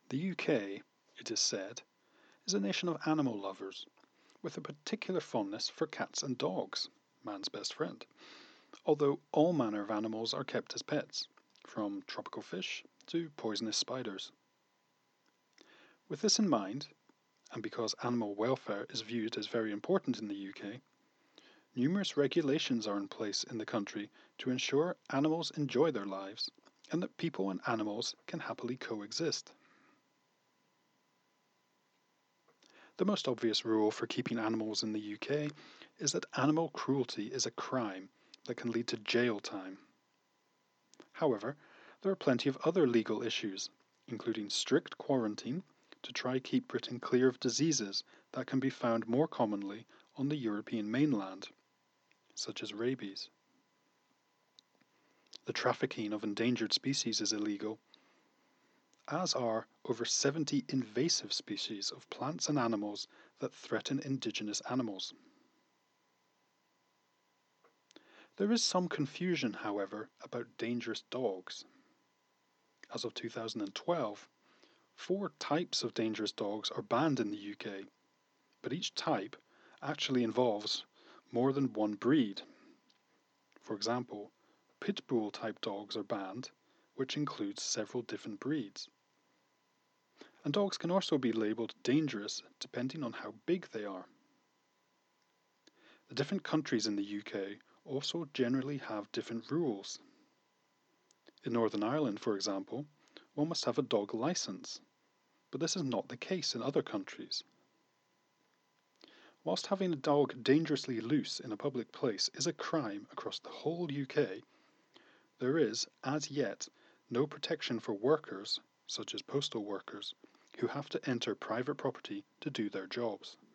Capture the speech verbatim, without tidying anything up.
The U K, it is said, is a nation of animal lovers, with a particular fondness for cats and dogs, man's best friend, although all manner of animals are kept as pets, from tropical fish to poisonous spiders. With this in mind, and because animal welfare is viewed as very important in the U K, numerous regulations are in place in the country to ensure animals enjoy their lives and that people and animals can happily coexist. The most obvious rule for keeping animals in the U K is that animal cruelty is a crime that can lead to jail time. However, there are plenty of other legal issues, including strict quarantine to try keep Britain clear of diseases that can be found more commonly on the European mainland, such as rabies. The trafficking of endangered species is illegal, as are over seventy invasive species of plants and animals that threaten indigenous animals. There is some confusion, however, about dangerous dogs. As of two thousand twelve, four types of dangerous dogs are banned in the U K, but each type actually involves more than one breed. For example, pit bull type dogs are banned, which includes several different breeds. And dogs can also be labelled dangerous depending on how big they are. The different countries in the U K also generally have different rules. In Northern Ireland, for example, one must have a dog licence, but this is not the case in other countries. Whilst having a dog dangerously loose in a public place is a crime across the whole U K, there is, as yet, no protection for workers, such as postal workers, who have to enter private property to do their jobs.